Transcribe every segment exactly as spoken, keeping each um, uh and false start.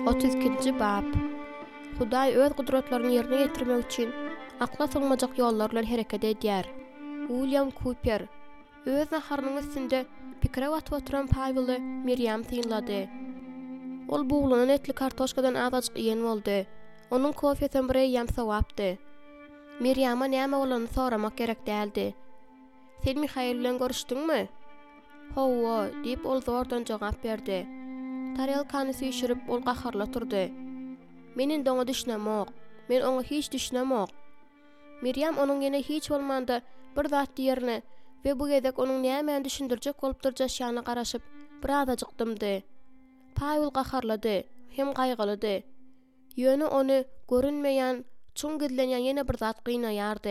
otuz ikinji bab. Hudaý öz gudratlaryny ýerine ýetirmek üçin akla sığmajak ýollar bilen hereket edýär. William Cooper öz naharynyň üstünde pikire watyp oturan Pawely Miriam tynlady. Ol buğlanan etli kartoşkadan azajyk ýen boldy. Onuň kofesen bir ýam sowapdy. Miriam'a näme bolany soramak gerek däldi. "Sen Mihail bilen görüşdiňmi?" "Howa" diýip ol zordan jogap berdi. Tarelkany süýşürip ol gaharla turdy. "Menin doňa düşnemok. Men oňa hiç düşnemok." Miriam onuň ýene hiç bolmanda bir zat diýerine we bu gezek onuň näme düşündirjek bolup durjaşyny garaşyp bir azajykdymdy. Pavel gaharlady, hem gaýgylady. Ýöne onu görünmeýän, çuň gizlenýän ýene bir zat gynayardy.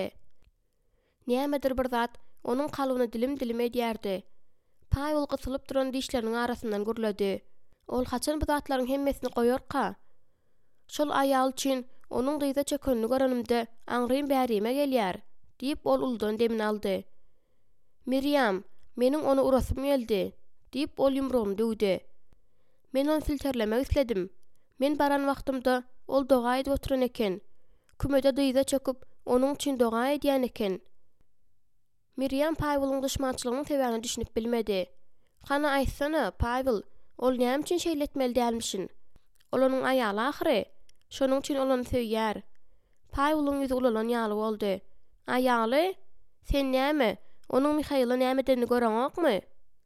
Nämedir bir zat onuň kalybyny dilim-dilim edýärdi. Pavel gysylyp duran dişleriniň arasyndan gürledi. Ol haçan bu zatlaryň hemmesini goýarka? Şol aýal üçin onuň gyza çökönini görenimde aňrym bärime gelýär, diýip ol uldan demin aldy. "Miriam, meniň onu urasym geldi," diýip ol ýumrugyny döwdi. "Men onu silterlemek isledim. Men baran wagtymda ol doga edip oturan eken. Kümede dyza çöküp onuň üçin doga edýän eken." Miriam Pawelyň düşmançylygyny sebäbini düşünüp bilmedi. "Hana aýtsana, Pavel, ol näme üçin şeýletmeli dälmişin? Ol onuň aýaly ahyry. Şonuň üçin olany söýýär." Pawelyň ýüzi ulalan ýaly boldy. "Aýaly? Sen näme? Onuň Mihaila näme edeni göreňokmy?"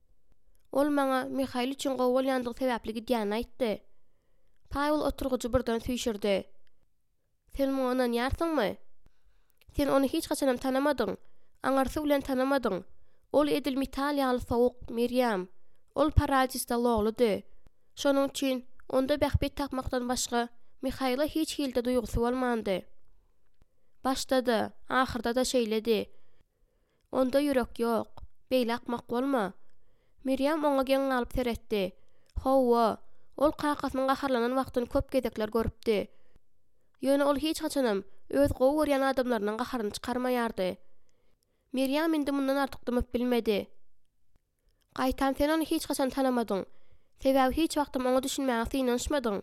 "Ol maňa Mihail üçin gowy bolýandygy sebäpli gidýäni aýtdy." Pavel oturguçy birden süýşürdi. "Sen muňa inanýarsyňmy? Sen onu hiç haçanam tanamadyň. Aňarsy bilen tanamadyň. Ol edil Italiýaly sowuk Miriam. Ol parazitda logludy. Şonuň üçin onda bähbet tapmakdan başga Mihaila hiç hilde duýgusy bolmandy. Başlady, ahyrda da şeýledi. Onda ýürek ýok, beýle akmak bolma." Miriam oňa geň alyp seretdi. "Howa, ol kakasynyň gaharlanan wagtyny köp gezekler görüpdi. Ýöne ol hiç haçanam öz gowy görýän adamlarynyň gaharyny çykarmaýardy." Miriam indi mundan artyk dymyp bilmedi. "Gaýtan sen onu hiç haçan tanamadyň. Sebäbi hiç wagtym oňa düşünmäge ynanşmadyň.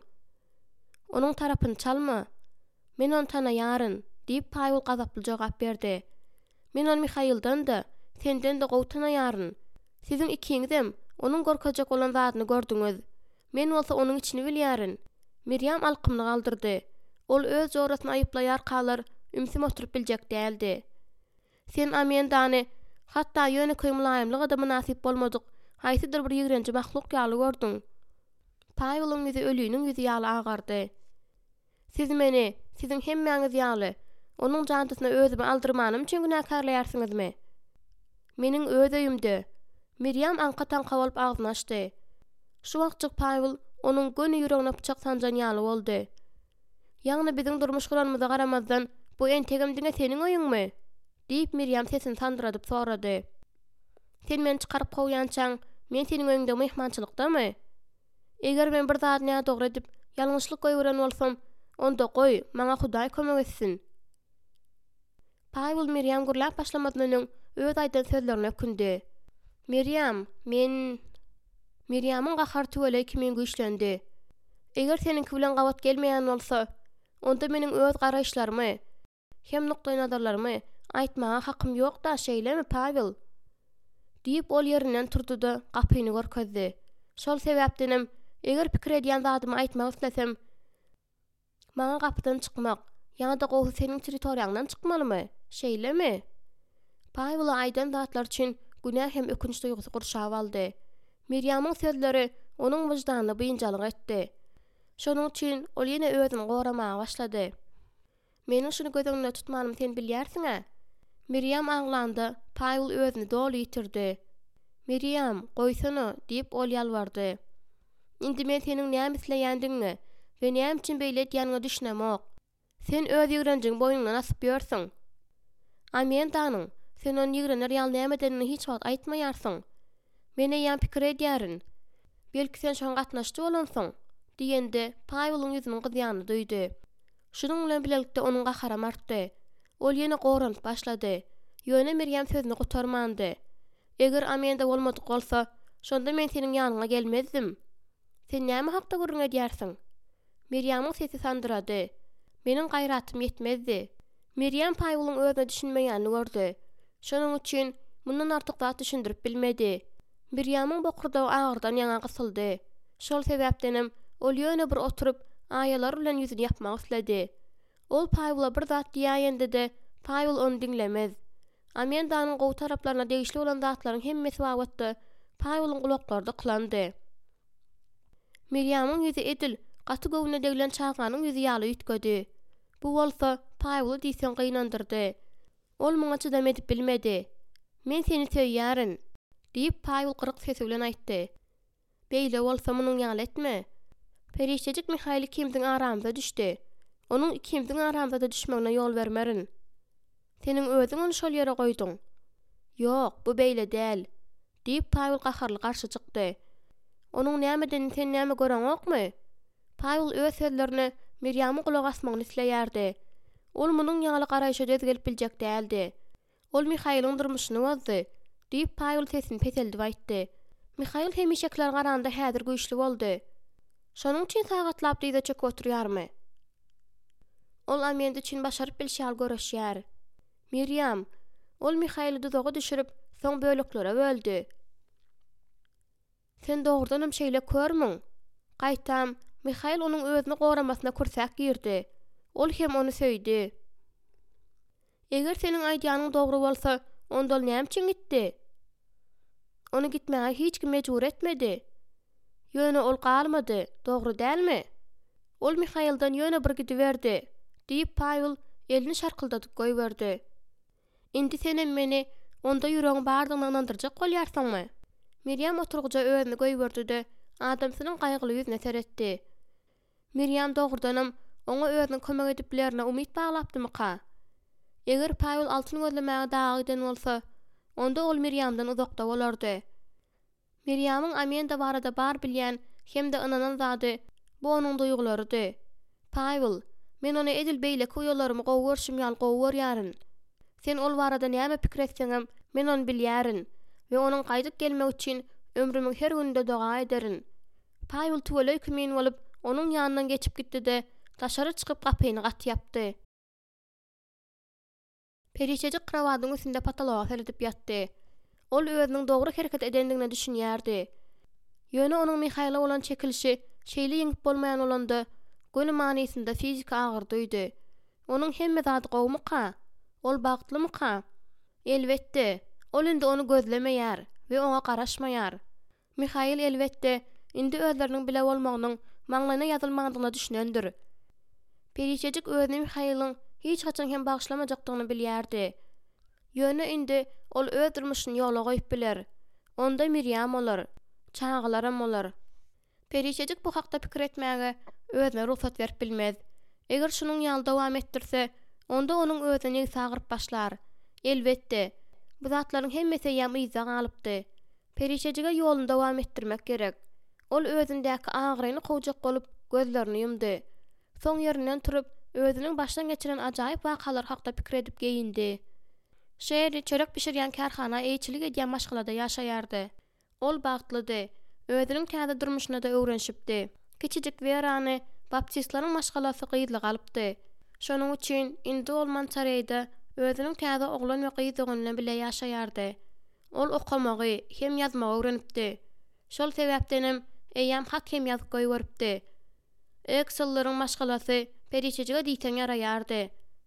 Onuň tarapyny çalma. Men onu tanaýaryn," diýip Pavel gazaply jogap berdi. "Men onu Mihaildan-da, senden de gowy tanaýaryn. Siziň ikiňizem onuň gorkajak bolan zadyny gördüňiz. Men bolsa onuň içini bilýärin." Miriam alkymly galdyrdy. Ol öz jorasyny aýyplaýar kalar ümsim oturup biljek däldi. "Sen amendany, hatda ýöne köýmülaýymlyk adamy nasip bolmadyk, haýsydyr bir ýigrenji mahluk ýaly gördüň." Pawelyň ýüzi ölüýniň ýüzi ýaly agardy. "Siz meni, siziň hemmäňiz ýaly, onuň jantysyna özümi aldyrmanym üçin günäkarlaýarsyňyzmy?" "Meniň öz öýümde." Miriam anka-tanka bolup agyzyny açdy. Şu wagtjyk Pavel onuň göni ýüregine pyçak sanjan ýaly boldy. "Ýagny biziň durmuş guranymyza garamazdan bu entegem diňe seniň öýüňmi?" diýip Miriam sesini tandyradyp sorady. "Sen meni çykaryp goýançaň, men seniň öýüňde mehmançylykdamy? Eger men bir zat näme dogry edip ýalňyşlyk goýberen bolsam, onda goý, maňa Hudaý kömek etsin." Pavel Miriam gurlap başlamadan öňüň öz aýdan sözlerine ökündi. "Miriam, men..." Miriamyň gahar tüwele kimin güýçlendi. "Eger seninki bilen gabat gelmeýän bolsa, onda meniň öz garaýşlarymy, hem nukdaý nazarlarymy aýtmaga hakym ýok da, şeýlemi Pavel?" diýip ol ýerinden turdy-da gapyny görkezdi. "Şol sebäpdenem eger pikir edýän zadymy aýtmak islesem, maňa gapydan çykmak, ýa-da gowy seniň territoriýaňdan çykmalymy, şeýlemi?" Pavel aýdan zatlar üçin günäh hem ökünç duýgusy gurşap aldy. Miriamyň sözleri onuň wyjdanyny bynjalyk etdi. Şonuň üçin ol ýene özüni goramaga başlady. "Meniň şunu gözüňde tutmanym sen bilýärsiň-a?" Miriam aňlandy. Pavel özüni doly ýitirdi. "Miriam, goýsana," diýip ol ýalvardy. "Indi men seniň näme isleýändiňi we näme üçin beýle edýäniňe düşünemok. Sen öz ýigrenjiň boýundan asyp ýörsiň. Amendanyň, sen onu ýigrener ýaly näme edenini hiç wagt aýtmaýarsyň. Men ýa pikir edýärin. Belki sen şoň gatnaşdy bolansyň," diýende Pawelyň ýüzüniň gyzýany duýdy. Şunuň bilen bilelikde onuň gaharam artdy. Ol ýene goranyp başlady. Ýöne Miriam sözüni gutarmandy. "Eger amenda bolmadyk bolsa, şonda men seniň ýanyňa gelmezdim. Sen näme hakda gurrun edýärsiň?" Miriamyň sesi sandyrady. Meniň gaýratym ýetmezdi. Miriam Paýwylyň özüne düşünmeýänini gördi. Şonuň üçin mundan artyk zat düşündirip bilmedi. Miriamyň bokurdagy agyrdan ýaňa gysyldy. Şol sebäpdenim ol ýöne bir oturup aýalar bilen ýüzüni ýapmak isledi. Ol Paýwyla bir zat diýýände de Paýwyl onu diňlemez. Amendanyň gowy taraplaryna degişli bolan zatlaryň hemmesi wagtda Paýwylyň gulaklarynda klandy. Miriamyň ýüzi edil, gaty gowuna degilen çağanyň ýüzi ýaly ýitgedi. Bu bolsa Paýwyly diýsen gynandyrdy. Ol muňa çydam edip bilmedi. "Men seni söýýärin" diýip Paýwyl gyrık sesi bilen aýtdy. "Beýle bolsa munyň ýaly etme. Perişejik Mihail ikimizin aramyza düşdi. Onuň ikimizin aramyza da düşmegine ýol bermerin. Seniň özüň onu şol ýere goýdyň." "Ýok, bu beýle däl" diýip Paýwyl gaharly garşy çykdy. "Onuň nämeden sen näme göreň okmy?" Paýwyl öz sözlerini Miriamyň gulak asmagyny isleýärdi. Ol munyň ýaly garaýşa dezgelip biljek däldi. Ol Mihail'ın durmuşyny bozdy diýip Paýwyl sesini peteldip aýtdy. Mihail hemişekler garanda häzir güýçli boldy. Şonuň üçin sagatlap diýde çök oturýarmy? Ol amende üçin başaryp bilşýär göreşýär. Miriam, ol Mihail'i duzaga düşürip soň böleklere böldi. "Sen dogrudanam şeýle körmüň?" Gaýtam, Mihail onuň özüni goramasyna kursak girdi. Ol hem onu söýdi. "Eger seniň aýdýanyň dogry bolsa, onda ol näme üçin gitdi? Onu gitmäge hiç kim mejbur etmedi. Ýöne ol galmady, dogry dälmi?" Ol Mihaildan ýöne bir gidiberdi diýip Paýwyl elini şarkyldatyp goýberdi. "Indi senem meni onda ýüregiň bardygyny inandyrjak bolýarsyňmy?" Miriam oturguja özüni goýberdi-de adamsynyň gaýgyly ýüzüne seretdi. Miriam dogrudanam oňa özüniň kömek edip bilerine umyt baglapdymyka? Eger Paýwyl altyn gözlemäge dagy eden bolsa, onda ol Miriamdan uzakda bolardy. Miriamyň Amenda barada bar bilýän hem de inanan zady bu onuň duýgularydy. "Paýwyl, men onu edil beýleki uýalarymı gowy görşüm ýaly gowy görýärin. Sen ol barada näme pikir etseňem, men onu bilýärin we onuň gaýdyp gelmek üçin ömrümiň her güninde doga ederin." Paýwyl tuwalay kimin bolup onuň ýanyndan geçip gitdi-de daşary çykyp gapyny gatýapdy. Perişejik krawadyň üstünde pataloga seredip ýatdy. Ol özüniň dogry hereket edendigine düşünýärdi. Ýöne onuň Mihaila bolan çekilişi şeýle ýeňip bolmaýan olanda göni manysynda fizik agyrdydy. Onuň hemme zady gowmyka? Ol bagtlymyka? Elbetde, ol indi onu gözlemeýär we oňa garaşmaýar. Mihail elbetde indi özleriniň bile bolmagynyň maňlaryna ýazylmagyna düşünendir. Perişejik özüni Mihail'ın hiç haçan hem bagşlamajakdygyny bilýärdi. Ýöne indi ol öz durmuşyny ýola goýup biler. Onda Miriam bolar, çağalaram bolar. Perişejik bu hakda pikir etmäge özüne ruhsat berip bilmez. Eger şunyň ýaly dowam etdirse, onda onuň özüne sagyryp başlar. Elbetde, bu zatlaryň hemmesi ýam yza galypdy. Perişejige ýolunu dowam etdirmek gerek. Ol özündäki agyryny kowjak bolup gözlerini ýumdy. Soň ýerinden turup özüniň başdan geçiren ajaýyp wakalar hakda pikir edip geýindi. Şeýle çörek pişirýän kärhana eýçilik edýän maşgalada ýaşaýardy. Ol bagtlydy, özüniň täze durmuşyna da öwrenşipdi. Kiçijik Werany baptistlaryň maşgalasy gyzly galypdy. Şonuň üçin indi ol Mançareýda özüniň täze oglan we gyzygyny bile ýaşaýardy. Ol okamagy hem ýazmagy öwrenipdi. Şol sebäpdenim eýýam hak hem ýazyp goýberipdi. Eksellaryň maşgalasy perişejige diýsen ýaraýardy.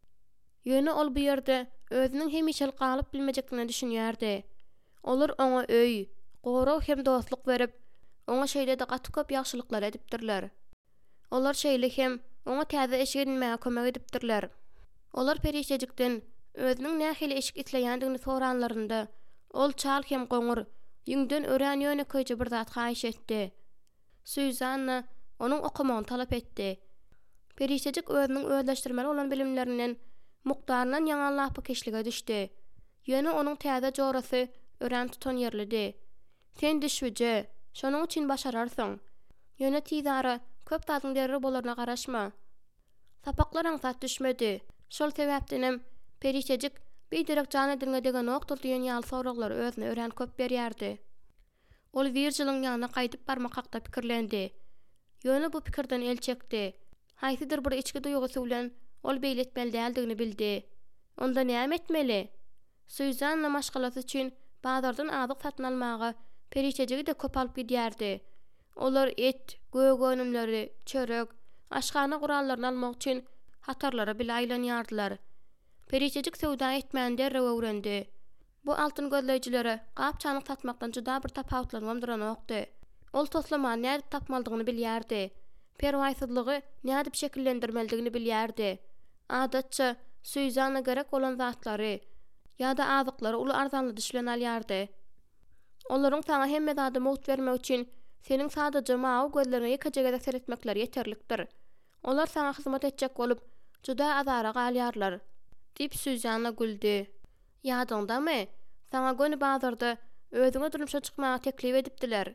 Ýöne ol bu ýerde özüniň hemişel galyp bilmejekdigini düşünýärdi. Olar oňa öý, goraw hem dostluk berip, oňa şeýle de gaty köp ýagşylyklar edipdirler. Olar şeýle hem oňa täze eşik edilmäge kömek edipdirler. Olar perişejikden özüniň nähili eşik itleýändigini soranlarynda ol çal hem goňur, ýüňden ören ýöne köýje bir zat haýyş etdi. Suzanna onuň okumagyny talap etdi. Perişejik özüniň özleşdirmeli olan bilimlerinden mukdaryndan ýaňalapy keşlige düşdi. Ýöne onuň täze jorasy ören tutan ýerlidi. "Sen düşüje, şonuň üçin başararsyň. Ýöne tizara köp tazyň derre bolarna garaşma." Sapaklar aňsat düşmedi. Şol sebäpdenem perişejik beýderek jan edilňe degen okdur diýen ýaly soraglary özüne ören köp berýärdi. Ol Virjilň ýanyna gaýdyp barmak hakda pikirlendi. Ýöne bu pikirden el çekdi. Haýsydyr bir içki duýgusy bilen ol beýle etmeli däldigini bildi. Onda näme etmeli? Suýzanla maşgalasy üçin bazardan azyk satyn almagy periçejigi de köp alyp gidýärdi. Olar et, gögönümleri, çörek, aşgana gurallaryny almak üçin hatarlara bile aýlanýardylar. Periçejik söwda etmände öwrendi. Bu altyn gözleýjilere gapçanyk satmakdan juda bir tapawutlanmam duranokdy. Ol toslama näde tapmaldygyny bilýärdi. Perwaýsyzlygy näde şekillendirmeldigini bilýärdi. Adatça Suýzana gerek olan zatlary ýa-da azyklary uly arzanly düşlen alýardy. Olaryň taňa hemme zady mowt bermek üçin seniň sadaja mawy gözlerine ýekejege seretmekleri ýeterlikdir. Olar sana hyzmat etjek bolup juda azara galýarlar. Dip Suýzana güldi. Ýadyňdamy? Sana göni bazarda özüňe durmuşa çykmagy teklip edipdiler.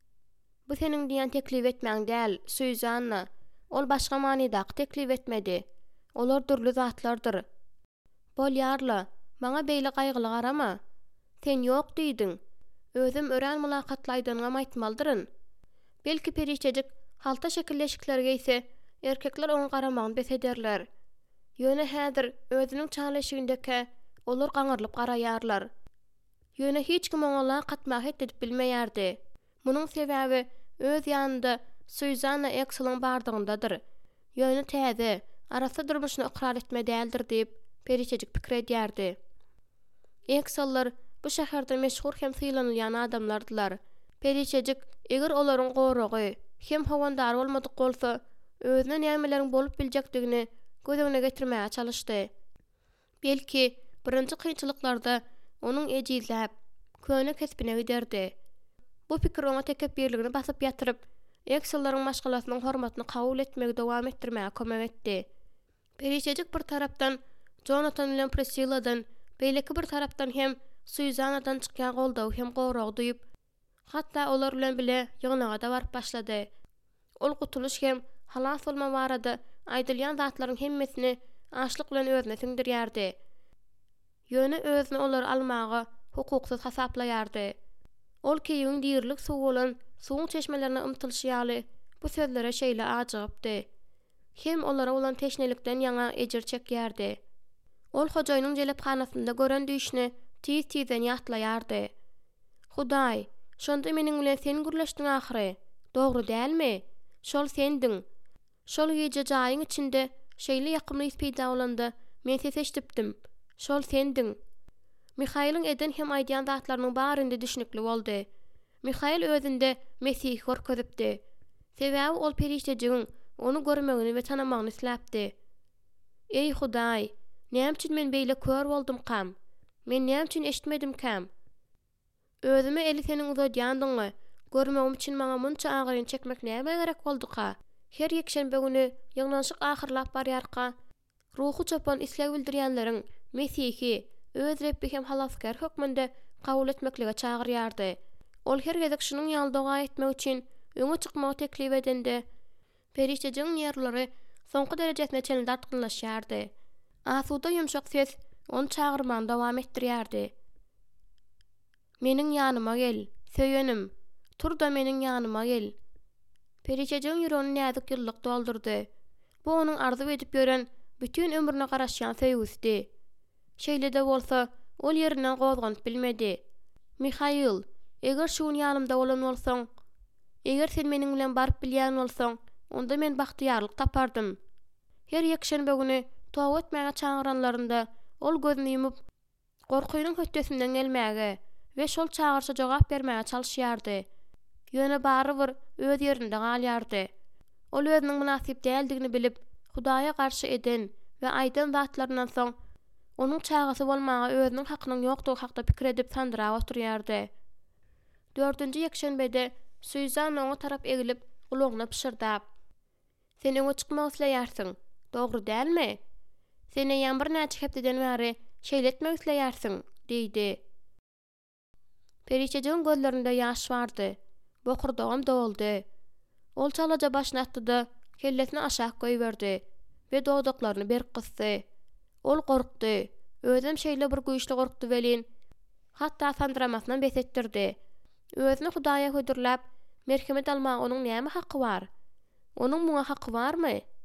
Bu seniň diýen teklip etmäň däl, Suýzana. Ol başga manyda teklip etmedi. Olar durly zatlardyr. Bolýarla, maňa beýle gaýgyly garama. Sen ýok diýdiň. Özüm ören mulakatlaýdyňam aýtmaldyryn. Belki periçejik halta şekilleşiklerge ise erkekler oňa garamagyny bes ederler. Ýöne häzir özüniň çağlaşygyndaky olar gaňyrlyp garaýarlar. Ýöne hiç kim oňa katmak edip bilmeýärdi. Munyň sebäbi öz ýanynda Suýzana Eksel'ň bardygyndadyr. Ýöne täze, arasy durmuşyny ikrar etme däldir diýip periçejik pikir edýärdi. Eksel'ler bu şäherde meşhur hem sylanylýan adamlardylar. Periçejik eger olaryň goragy hem howandar bolmadyk bolsa, özüne nämeleriň bolup biljekdigini gözüne getirmäge çalyşdy. Belki birinji kynçylyklarda onuň ejizläp, köne kesbine giderdi. Bu pikir oňa tekebbirligini basyp ýatyryp, Eksel'laryň maşgalasynyň hormatyny kabul etmegi dowam etdirmäge kömek etdi. Periçejik bir tarapdan Jonathan bilen Priscilladan, beýleki bir tarapdan hem Suýzanadan çykýan goldaw hem goragy duýup, hatda olar bilen bile ýygnaga da baryp başlady. Ol gutuluş hem halas bolma barada aýdylýan zatlaryň hemmesini açlyk bilen özüne siňdirýärdi. Ýöne özüne olar almagy hukuksyz hasaplaýardy. Ol keýiň diýerlik suw bolan suwuň çeşmelerine ymtylşýaly bu sözlere şeýle ajypdy. Hem olara olan teşnelikden ýaňa ejir çekýärdi. Ol hojaýynyň jelephanasynda gören düşni tiz-tizden ýatlaýardy. Hudaý, şonda meniň bilen sen gürleşdiň ahyry. Dogry dälmi? Şol sendiň. Şol ýeje jaýyň içinde şeýle ýakymly peýda bolanda men ses eşdipdim. Şol sendiň. Mihaýlyň eden hem aýdýan zatlarynyň barynda düşnükli boldy. Mihaýl özünde Mesih görkezipdi. Sebäbi ol periçejigiň onu görmegini we tanamagyny isläpdi. Ey Hudaý, näme üçin men beýle kör boldum kam? Men näme üçin eşitmedim kam? Özüme eli seniň uzadýandyňy görmegim üçin maňa munça agyryň çekmek näme gerek bolduka? Her ýekşembe güni ýygnanşyk ahyrlap barýarka. Ruhu çopan isleg bildirýänleriň Mesihi öz Rebbi hem halaskar hökmünde kabul etmeklige çagyrýardy. Ol her gezek şunyň ýaldaga etmek üçin öňe çykmagy teklip edende, periçejiň ýerleri soňky derejesine çenildi artgynlaşýardy. Asuda ýumşak ses onu çagyrmagy dowam etdirýärdi. Meniň ýanyma gel, söýenim. Tur da meniň ýanyma gel. Periçejiň ýüregini näzik ýyllyk doldurdy. Bu onuň arzu edip ýören bütün ömrüne garaşýan söýgüsdi. Şeýle de bolsa, ol ýerinden gozganyp bilmedi. Mihaýl, eger şuň ýanymda bolan bolsaň, eger sen meniň bilen baryp bilýän bolsaň, onda men bahtiýarlyk tapardym. Her ýekşembe güni towa etmäge çagyranlarynda ol gözüni ýumyp, gorkuýnyň hötdesinden gelmäge we şol çagyrşa jogap bermäge çalyşýardy. Ýöne bary bir öz ýerinde galýardy. Ol özüniň münasip däldigini bilip, Hudaýa garşy eden we aýdan zatlaryndan soň onuň çagasy bolmagy özüniň hakynyň ýokdugy hakda pikir edip sandyra oturýardy. Dördünji ýekşembede Suýzana oňa tarap egilip gulagyna pişirdap: "Sen öňe çykmak isleýärsiň, dogry dälmi? Sen ýa bir näçe hepdeden bäri şeýle etmek isleýärsiň" diýdi. Periçejiň gözlerinde ýaş bardy. Bokurdagam doldy. Ol çalaja başlatdy-da kellesini aşağı goýberdi we dodaklaryny berk kysdy. Ol gorkdy. Özüm şeýle bir güýçli gorkdy welin. Hatda sandramasyndan bes etdirdi. Özüni Hudaýa hödürläp, merhemet almagy onuň näme haky bar? Onuň muňa haky barmy?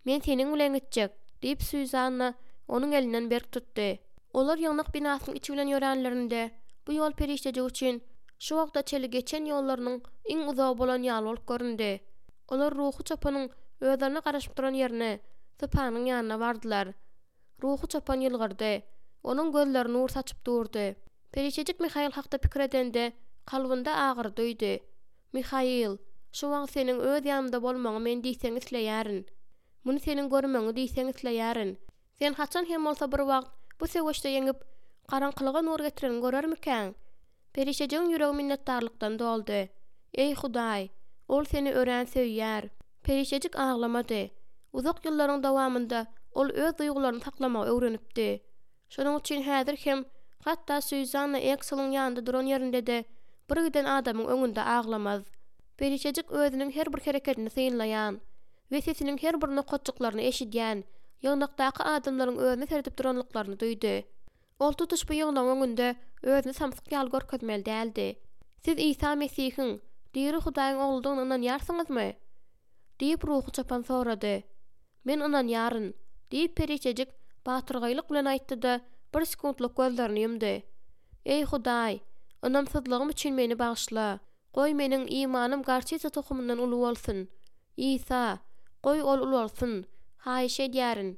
Men senin bilen gitjek, diýip Süýzanna onuň elinden berk tutdy. Olar ýagnak binasynyň içi bilen ýörenlerinde bu ýol perişdejek üçin şu wagtda çeli geçen ýollarynyň iň uzak bolan ýaly bolup göründi. Olar ruhy çopanyň özlerine garaşyp duran ýerine Sypanyň ýanyna bardylar. Ruhy çopan ýylgyrdy. Onuň gözlerini nur saçyp durdy. Perişdejek Mihail hakda pikir edende kalbynda agyr duýdy. Mihail, şu wagt seniň öz ýanymda bolmagy men diýseň isleýärin. Muny seniň görmeňi diýseň isleýärin. Sen haçan hem bolsa bir wagt bu seweşde ýeňip garaňkylyga nur getiren görermikäň? Perişdejek ýüregi minnetdarlykdan doldy. Ey Hudaý, ol seni ören söýýär. Perişdejek aglamady. Uzak ýyllaryň dowamında ol öz duýgularyny saklamagy öwrenipdi. Şonuň üçin häzir hem hatda Süýzanna Eksel'in ýanynda duran ýerinde de bir giden adamyň öňünde aglamaz. Perişdejek özüniň her bir hereketini syňlaýan we sesiniň her bir nokatçyklaryny eşidýän ýoňnakdaky adamlaryň özüne seredip duranlyklaryny duýdy. Ol tutuş bu ýygynyň öňünde özüni samsyk ýaly görkezmeli däldi. Siz İsa Mesihiň, diri Hudaýyň ogludygyny inanýarsyňyzmy? diýip ruhy çopan sorady. Men inanýaryn, diýip perişdejek batyrgylyk bilen aýtdy-da bir sekundlyk gözlerini ýumdy. Ey Hudaý, inamsyzlygym üçin meni bagyşla. Goý meniň imanym garçysa tohumyndan uly bolsun. İsa, goý ol uly bolsun. Haýyş edýärin.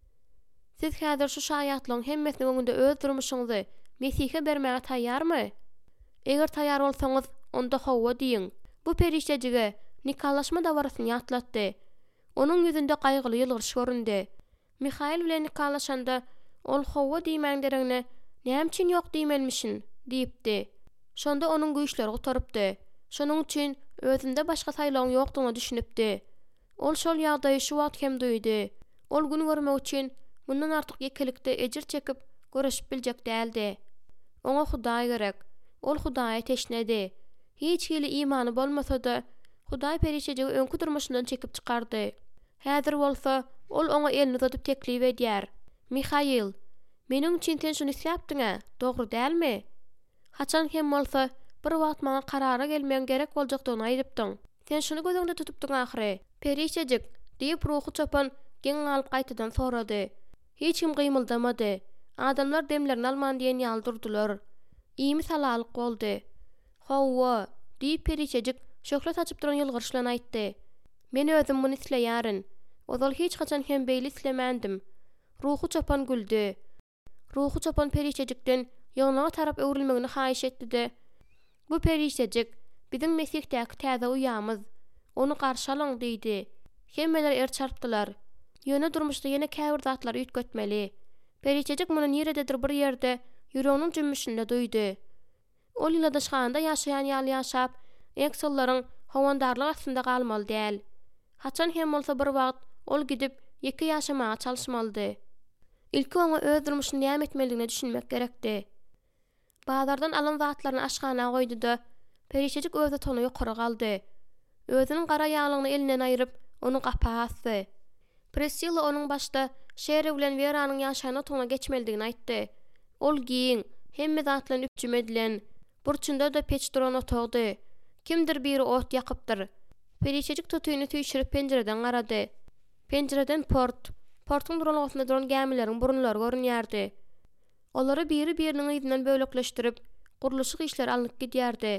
Siz häzir şu şaýatlygyň hemmesini öňünde öz durmuşyňyzy Mesihe bermäge taýýarmy? Eger taýýar bolsaňyz, onda hawa diýin. Bu perişdejige nikalaşma dawarasyny ýatlatdy. Onuň ýüzünde gaýgyly ýylgyryş göründi. Mihail bilen nikalaşanda ol hawa diýmän deregne näme üçin ýok diýmelmişin diýipdi. Şonda onuň güýçleri gutarypdy. Şonuň üçin özünde başga saýlagyň ýokdugyny düşünipdi. Ol şol ýagdaýy şu wagt hem duýdy. Ol gün görmek üçin mundan artyk ýekelikde ejir çekip göreşip biljek däldi. Oňa Hudaý gerek. Ol Hudaýa teşnedi. Hiç hili imany bolmasa-da Hudaý perişdejek öňkü durmuşyndan çekip çykardy. Häzir bolsa ol oňa elini uzatyp teklip edýär. Mihail, meniň üçin sen şunu isläpdiň, dogry dälmi? Haçan hem bolsa bir wagt maňa karara gelmeň gerek boljakdygyny aýdypdyň. Sen şunu gözüňde tutupdyň ahyry. Perişdejek diýip ruhy çopan geň alyp gaýtadan sorady. Hiç kim gymyldamady. Adamlar demlerini alman diýen ýaly durdular. Ýymy salalyk boldy. Hawa, diýip perişdejek şöhret açyp duran ýylgyryş bilen aýtdy. Men özüm muny isleýärin. Ozal hiç haçan hem beýle islemendim. Ruhy çopan güldü. Ruhy çopan perişdejekden ýognaga tarap öwrilmegini haýyş etdi-de. Bu perişdejek biziň Mesihtäki täze uýamyz. Onu garşy alyň diýdi. Hemmeler er çarpdylar. Ýöne durmuşda ýene käbir zatlar üýtgetmeli. Perişdejek muny nirededir bir ýerde ýüreginiň jümmüşinde duýdy. Ol ýyladaşganda ýaşaýan ýaly ýaşap, eksellaryň hawandarlyk astynda galmaly däl. Haçan hem bolsa bir wagt ol gidip ýeke ýaşamaga çalyşmalydy. Ilki oňa öz durmuşyny näme etmeligini düşünmek gerekdi. Bazardan alan zatlaryny aşgana goýdy-da perişdejek özü tonu ýokary galdy. Özüniň gara ýaglygyny elinden aýryp onu gapasdy. Priscilla onuň başda şeýre bilen Veranyň ýaşaýan otagyna geçmeligini aýtdy. Ol giň, hemme zatlaryny üpjüm edilen, burçunda da peç duran otagdy. Kimdir biri ot ýakypdyr. Perişdejek tutuýuny tüýşürip penjereden garady. Penjereden port, portyň duralgysynda duran gemileriň burunlary görünýärdi. Olary biri-biriniň ýyzynyň bölekleşdirip, guruluşyk işleri alınıp gidýärdi.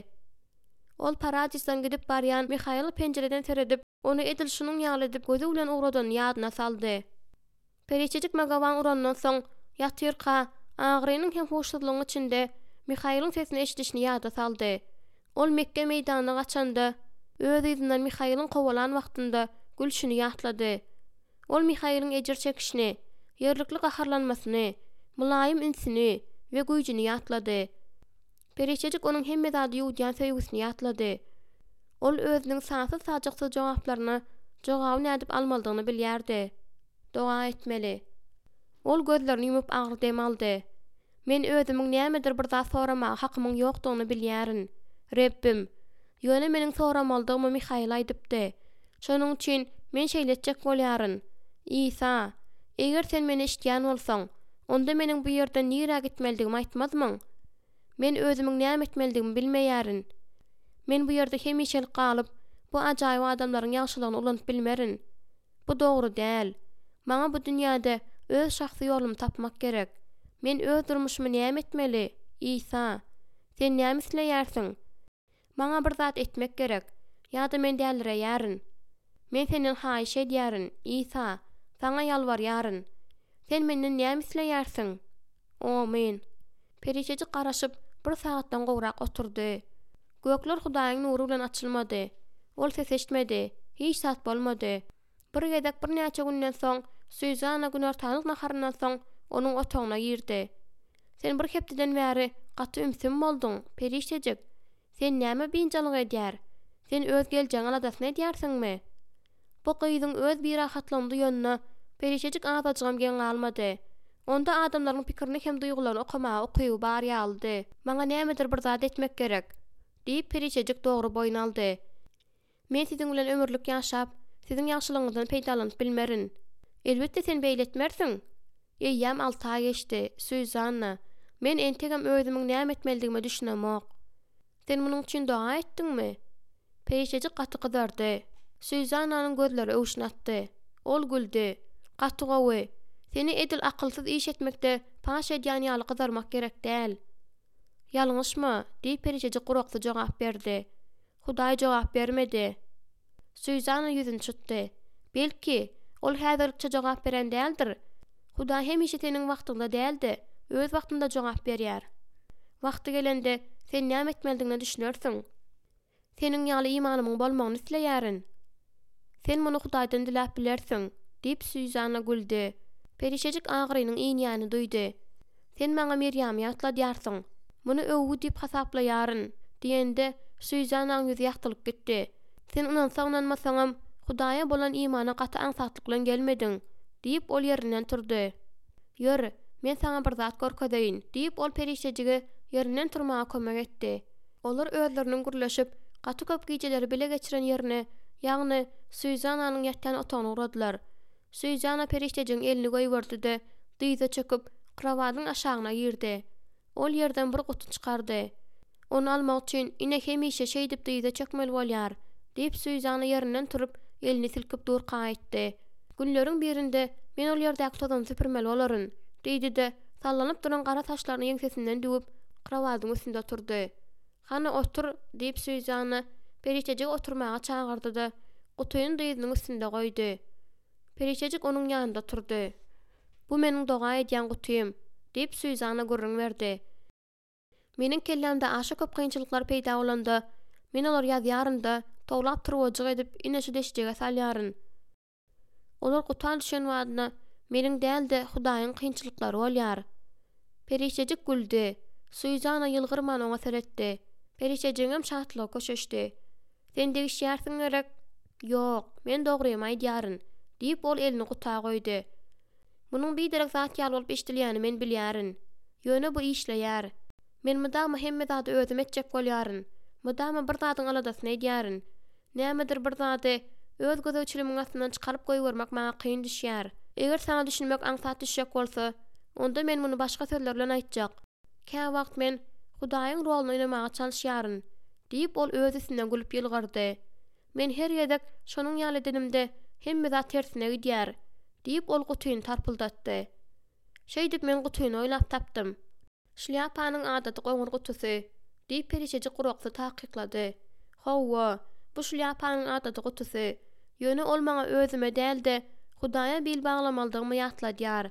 Ol Paradisdan gidip barýan Mihail penjereden seredip, onu edil şunun ýaly edip gözü bilen uradan ýadyna saldy. Perişdejek magawan urandan soň ýatyrka, agrynyň hem hoşsuzlygyň içinde Mihail'in sesini eşidişini ýada saldy. Ol Mekke meýdanyna gaçanda öz ýyzynyň Mihail'in kowalan wagtynda gülşüni ýatlady. Ol Mihail'in ejir çekişini, ýerlikli gaharlanmasyny, mulaýym ünsini we güýjüni ýatlady. Perişdejek onuň hemme zady ýuwdýan söýgüsini ýatlady. Ol özüniň sansy sajaksy jogaplaryna jogaby nädip almalydygyny bilýärdi. Doga etmeli. Ol gözlerini ýumyp agyr dem aldy. Men özümiň nämedir bir zat soramagy hakymyň ýokdugyny bilýärin. Rebbim, ýöne meniň soramaldygymy Mihail aýdypdy. Şonuň üçin men şeýletjek bolýaryn. İsa, eger sen meni eşitýän bolsaň, onda meniň bu ýerden nirä gitmeligimi aýtmazmyň? Men özümiň näme etmeligimi bilmeýärin. Men bu ýerde hemişelik galyp, bu ajaýyp adamlaryň ýagşylygyny ulanyp bilmerin. Bu dogry däl. Maňa bu dünýäde öz şahsy ýolumy tapmak gerek. Men öz durmuşymy näme etmeli? İsa, sen näme isleýärsiň? Maňa bir zat etmek gerek. Ýa-da men däldireýärin. Men senden haýyş edýärin, İsa, saňa ýalbarýaryn. Sen menden näme isleýärsiň? O men. Perişeji garaşyp bir saatdan gowrak oturdy. Gökler Hudaýyň nuru bilen açylmady. Ol ses eşitmedi. Hiç sat bolmady. Bir gezek bir näçe günden soň Süýzana günortalyk naharyndan soň onuň otagyna girdi. Sen bir hepdeden bäri gaty ümsüm boldun, perişejik. Sen näme binjalyk edýär? Sen öz geljeň aladasyny edýärsiňmi? Bu gyýdyň öz bir rahatlandy ýönüne perişejik azajygam gen galmady. Onda adamlaryň pikirini hem duýgularyny okamagy okuýup bar ýaldy. Maňa nämedir bir zat etmek gerek, diýip perişejik dogry boýnaldy. Men siziň bilen ömürlük ýaşap, siziň ýaşylygyňyzdan peýdalanyp bilmerin. Elbetde sen beýletmersiň. Eýýäm alty ay geçdi, Süýzana. Men entegem özümiň näme etmelidigimi düşünemok. Sen munuň üçin dua etdiňmi? Perişejik gaty gyzardy. Süýzananyň gözleri öwüşnatdy. Ol güldi. Gaty gowy. Seni edil akylsyz iş etmekde paş edýän ýaly gyzarmak gerek däl. Ýalňyşmy? diýip perişejik gurukly jogap berdi. Hudaý jogap bermedi. Süýzana ýüzüni çytdy. Belki ol häzirlikçe jogap beren däldir. Hudaý hemişe seniň wagtyňda däldi, öz wagtynda jogap berýär. Wagty gelende sen näme etmelidigini düşünersiň. Seniň ýaly imanymyň bolmagyny isleýärin. Sen muny Hudaýdan dilap bilersiň, diýip Süýzana güldi. Perişejik agyrynyň iňýäni duýdy. Sen maňa Meryem ýatla diýärsiň. Muny öwgü diýip hasaplaýaryn, diýende Süýzanyň ýüzi ýaktylyp gitdi. Sen unansaň unanmasaňam Hudaýa bolan imana gaty aňsatlyk bilen gelmediň, diýip ol ýerinden turdy. Ýör, men saňa bir zat görkedeýin, diýip ol perişejige ýerinden turmaga kömek etdi. Olar özleriniň gürleşip, gaty köp gijeleri bile geçiren ýerine, ýagny Süýzanyň ýatgan otagyna uradylar. Süýzana perişejiň elini goýberdi-de, dyza çöküp, krawatyň aşagyna girdi. Ol ýerden bir guty çykardy. Onu almak üçin ine hemişe şey dip dyza çökmeli bolýar, diýip Süýzana ýerinden turup, elini silkip dur gaýtdy. Günleriň birinde men ol ýerdäki tozany süpürmeli bolaryn, diýdi-de, sallanyp duran gara taşlaryny ýeňsesinden düwüp, krawatyň üstünde oturdy. "Hana otur" diýip Süýzana perişejig oturmaga çagyrdy-da, gutyny dyzynyň üstünde goýdy. Perişejik onuň ýanynda turdy. "Bu meniň doga edýän gutym" diýip Süýzana gurrun berdi. "Meniň kellämde aşa köp kynçylyklar peýda bolanda, men olar ýazýarynda toglap turwajyk edip ine şu deşjege salýaryn. Olar gutan düşen wadyna meniň dälde Hudaýyň kynçylyklary bolýar." Perişejik güldi. Süýzana ýylgyrman oňa seretdi. Perişejiňem şatlyga köşeşdi. "Sen degişýärsiň gerek?" "Ýok, men dogrymy aýdýaryn" diýip ol elini gutağa goýdy. "Munuň bir derek zat ýaly bolup eşdilýäni men bilýärin. Ýöne bu işleýär. Men mydama hemme zady özüm etjek bolýaryn. Mydama bir zadyň aladasyny edýärin. Nämedir bir zady öz gözegçilimiň astyndan çykaryp goýbermek maňa kyn düşýär. Eger sana düşünmek aňsat düşjek bolsa, onda men muny başga sözler bilen aýtjak. Kä wagt men Hudaýyň roluny oýnamaga çalyşýaryn" diýip ol öz üstünden gülüp ýylgyrdy. "Men her ýerdek şonuň ýaly edinimde hemme zat tersine gidýär" diýip ol gutyny tarpyldatdy. "Şeý dip men gutyny oýlap tapdym. Şlyapanyň adaty goňur gutusy" diýip perişejik gurukly takyklady. "Hawa, bu şlyapanyň adaty gutusy. Ýöne ol maňa özüme dälde Hudaýa bil baglamaldygymy ýatladýar.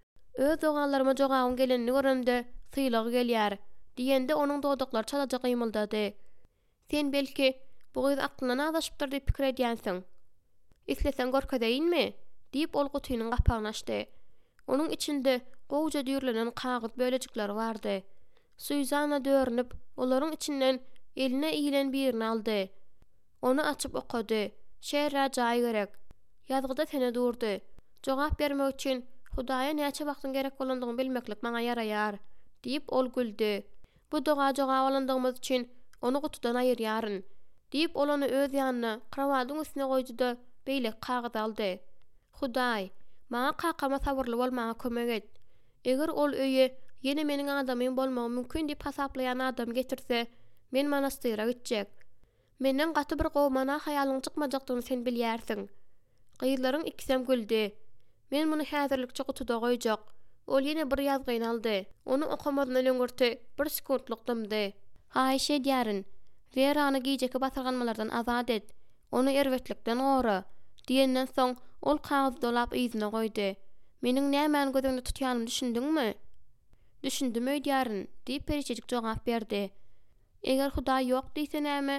Öz ogallaryma jogabym gelenini görende syýlygy gelýär" diýende onuň dodaklar çalaja gymyldady. "Sen belki bu gyz aklyndan azaşypdyr diýip pikir edýänsiň. Islesen görkedeýinmi?" diýip ol gutynyň gapagyny açdy. Onuň içinde gowja düýrlenen kagyz bölejikleri bardy. Süýzana dörnüp, olaryň içinden eline iýilen birini aldy. Onu açyp okudy. "Şeýra jaý gerek. Ýazgyda sene durdy. Jogap bermek üçin Hudaýa näçe wagtyň gerek bolandygyny bilmeklik maňa ýaraýar" diýip ol güldi. "Bu doga jogap alandygymyz üçin onu gutudan aýyrýaryn" diýip ol onu öz ýanyna krawatyň üstüne goýdy-da beýlek kagyz aldy. "Hudaý, maňa kakama sabyrly bolmaga kömek et. Eger ol öýe ýene meniň adamym bolmagy mümkin diýip hasaplaýan adam getirse, men manastyra gitjek. Menden gaty bir gowmana haýalyň çykmajakdygyny sen bilýärsiň." Gyýlaryň ikisem güldi. Men muny häzirlikçe gutuda goýjak. Ol ýene bir ýazgyny aldy. Onu okamadyna löňürti bir sekundlyk dymdy. Haýşe diýärin. Verany giýjeki batyrganmalardan azad et. Onu erwetlikden gora. Diýenden soň ol kagyzy dolap ýzyna goýdy. Meniň nämen gözüňde tutýanymy düşündiňmi? Düşündim öýdýärin, diýip Periçejik jogap berdi. Eger Hudaý ýok diýse näme?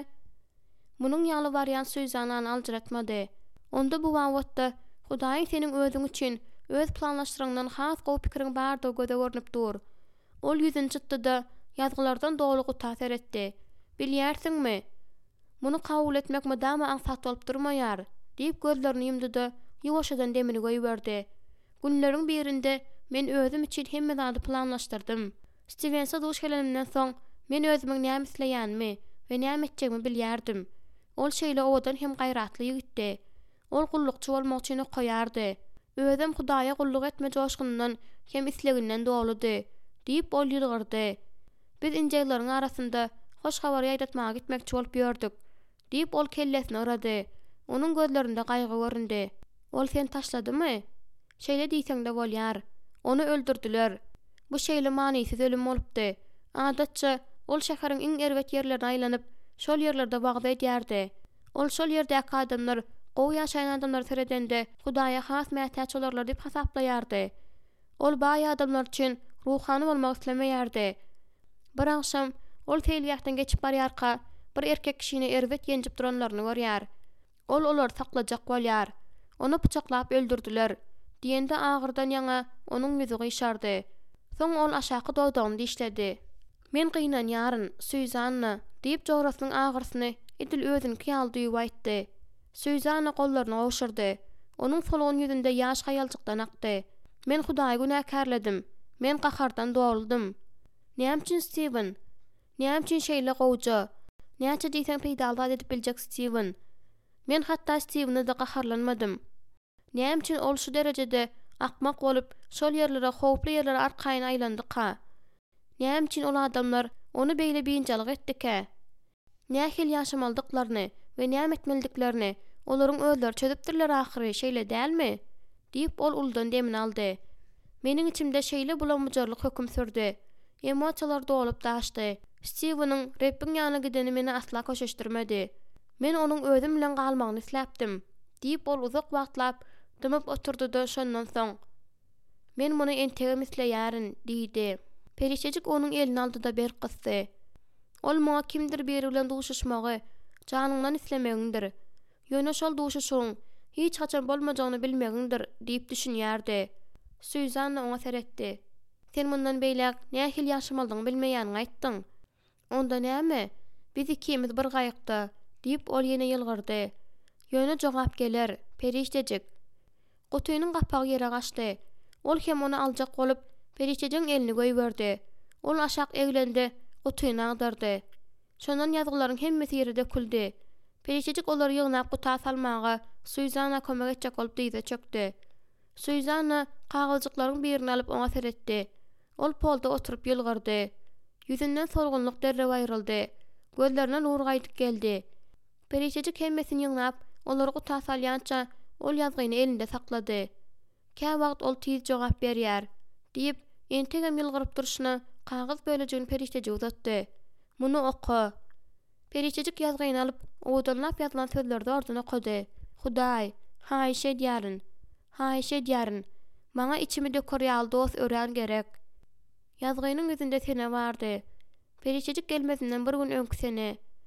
Munyň ýaly barýan söýzanyny aljaratmady. Onda bu wagtda Hudaý seniň özüň üçin, öz planlaşdyryňdan has gowy pikiriň bardy göze görnüp dur. Ol ýüzüni çytdy-da ýazgylardan dogly guta seretdi. Bilýärsiňmi? Muny kabul etmek madama aňsat bolup durmaýar, diýip gözlerini ýumdy-da ýuwaşadan demini goýberdi. Günleriň birinde men özüm üçin hemme zady planlaşdyrdym. Stevensa duş gelenimden soň men özümiň näme isleýänmi we näme etjegimi bilýärdim. Ol şeýle owadan hem gaýratly ýigitdi. Ol gullukçy bolmak üçin goýardy. Özüm Hudaýa gulluk etme joşgyndan hem isleginden doludy, diýip ol ýylgyrdy. Biz injeýlerin arasynda hoş habar ýaýratmaga gitmekçi bolup ýördik, diýip ol kellesini ırady. Onuň gözlerinde gaýgy göründi. Ol sen taşladymy? Şeýle diýseň de bolýar. Onu öldürdüler. Bu şeýle manysız ölüm bolupdy. Adatça ol şäheriň iň erwet ýerlerine aýlanyp, şol ýerlerde wagda edýärdi. Ol şol ýerdäki adamlar gowy ýaşaýan adamlar seredende Hudaýa has mätäç olarlar diýip hasaplaýardy. Ol baý adamlar üçin ruhany bolmak islemeýärdi. Bir akşam ol feýliýatdan geçip barýarka bir erkek kişini erwet ýenjip duranlaryny görýär. Ol olary saklajak bolýar. Onu bıçaklap öldürdüler. Diýende agyrdan ýaňa onuň ýüzi gyşardy. Soň ol aşaky dowdagyny dişledi. Men gynanýaryn, Süýzanna, diýip jograsynyň agyrysyny edil özünki ýaly duýup aýtdy. Süýzanna gollaryny gowşurdy. Onuň solgun ýüzünde ýaş haýalçykdan akdy. Men Hudaýy günäkärledim. Men gahardan dowuldum. Näme üçin Steven? Näme üçin şeýle gowja? Näçe diýseň peýdalda edip biljek Steven. Men hatda Steven'e de gaharlanmadım. Näme üçin ol şu derejede akmak bolup şol ýerlere howply ýerlere arkaýyna aýlandyka? Näme üçin ol adamlar onu beýle biýinçilik etdike? Nähil ýaşamaldyklaryny we näme etmeldiklerini olaryň özleri çözüpdirler ahyry, şeýle dälmi? Diýip ol uldan demin aldy. Meniň içimde şeýle bulanmajarlyk höküm sürdi. Emosiýalar dolup daşdy. Steve'niň Rebbiň ýanyna gideni meni asla köşeşdirmedi. Men onuň özüm bilen galmagyny isläpdim. Diýip ol uzak wagtlap dymyp oturdy-da şondan soň men muny entege misleýärin diýdi. Periçejik onuň elini aldy-da ber gysdy. Ol maňa kimdir biri bilen duşuşmagy, janyňdan islemegiňdir. Ýöne şol duşuşuň hiç haçan bolmajagyny bilmegiňdir diýip düşünýärdi. Süýzanna oňa seretdi. Sen mundan beýlek nähil ýaşamaldyň bilmeýäniňi aýtdyň. Onda näme? Biz ikimiz bir gaýykda diýip ol ýene ýylgyrdy. Ýöne jogap geler, Periçejik. Gutuýnyň gapagy ýere gaçdy. Ol hem onu aljak bolup Periçejiň elini goýberdi. Ol aşak eglendi, gutuýny agdardy. Şondan ýazgylaryň hemmesi ýere döküldi. Periçejik olary ýygnap guta salmaga Süýzanna kömek etjek bolup diýze çökdi. Süýzanna gagaljyklaryň birini alyp oňa seretdi. Ol polda oturup ýylgyrdy. Ýüzünden solgunluk derrep aýryldy. Gözlerine nur gaýdyp geldi. Periçejik hemmesini ýygnap olary guta salýança ol ýazgyny elinde saklady. Kä wagt ol tiz jogap berýär diýip entegem ýylgyryp duruşyna kagyz bölejigini Periçejik uzatdy. Muny oku. Periçejik ýazgyny alyp owadanlap ýazylan sözlerde ordan okudy. Hudaý, haýşe diýärin. Haýşe diýärin. Maňa içimi döker ýaly dost ören gerek. Ýazgynyň ýüzünde sene bardy. Periçejik gelmesinden bir gün öňkü sene.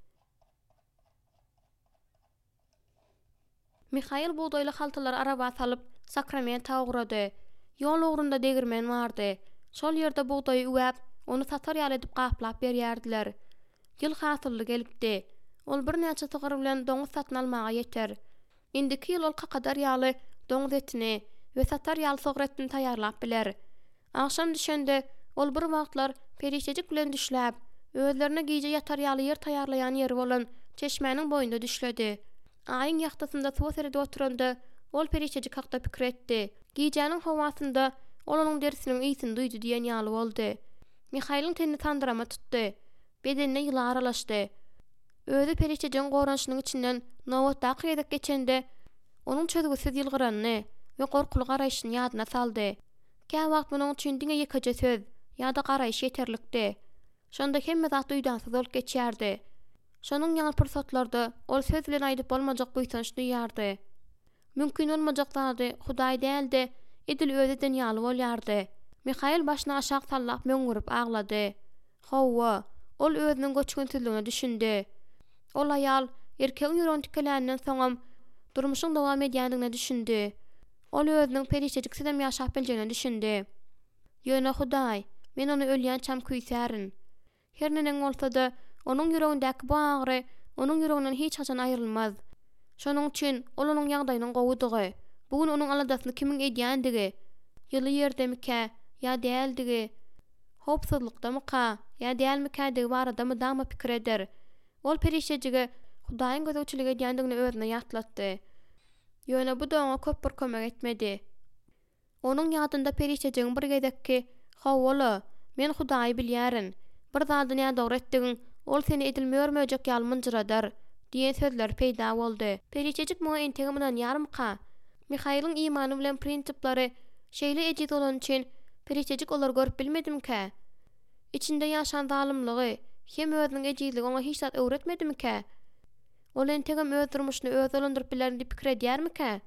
Mihail buğdaylı haltalar araba salıp Sakramenta uğradı. Yol uğrunda degirmen vardı. Şol yerde buğdayı üwäp, onu satar ýaly edip gaplap berýärdiler. Ýyl hasylly gelipdi. Ol bir näçe togar bilen doňuz satyn almaga ýeter. Indiki ýyl ol kakadar ýaly doňuz etini we satar ýaly sogretini taýýarlap biler. Akşam düşende ol bir wagtlar Periçejik bilen düşläp, özlerine giýje ýatar ýaly ýer taýýarlayan ýeri bolan çeşmäniň boýunda düşledi. Aýyň ýaktasynda suw serede oturanda ol Periçejik hakda pikir etdi. Giýjäniň howasynda olanyň dersiniň ýysyny duýdy diýen ýaly boldy. Mihail'in tenini tandırama tutdy. Bedenine ýylar aralaşdy. Özü Periçejiň goranşynyň içinden nowatda kyrýadak geçende onuň çözgüsiz ýylgyranyny, we gorkulu garaýşyny ýadyna saldy. Kä wagt munyň üçin diňe ýekeje söz ýa-da garaýş ýeterlikdi. Şonda hemme zat duýdansyz bolup geçýärdi. Şonuň ýaly pursatlarda ol söz bilen aýdyp bolmajak buýsanç duýardy. Mümkin bolmajak zady Hudaý däldi, edil özüden ýaly bolýardy. Mihail başyny aşağı sallap möňürüp aglady. Hawa, ol özüniň göçgünsizligine düşündi. Ol aýal erkegiň ýüregini tikeländen soňam durmuşyň dowam edýändigine düşündi. Ol özüniň perişejik sedem ýaşap biljegine düşündi. Ýöne Hudaý, men onu ölýän çam küýsärin. Her nenen bolsa-da onuň ýüregindäki bu agry onuň ýüreginden hiç haçan aýrylmaz. Şonuň üçin ol onuň ýagdaýyny gowudygy, bugun onuň aladasyny kimiň edýändigi, ýyly ýerdemike ýa däldigi, hopsuzlukdamyka ýa dälmike digi baradamy dama pikir eder. Ol perişejigi Hudaýyň gözegçiligi edýändigini özüne ýatlatdy. Ýöne bu da oňa köp bir kömek etmedi. Onuň ýadynda perişejigiň bir gezekki, "Hawala, men Hudaýy bilýärin. Bir zadyny ýa-da etdigiň, ol seni edilmeýärmejek ýalmynjyradar" diýen sözler peýda boldy. Perişejik muňa entegiminden ýarymka. Mihail'in imany bilen prinsiplary şeýle ejiz bolan üçin perişejik olar görüp bilmedimkä? İçinde ýaşan zalymlygy hem özüniň ejizligi oňa hiç zat öwretmedimkä? Ol entegim öz durmuşyny öz olandyryp bilen diýip pikir edýärmikä?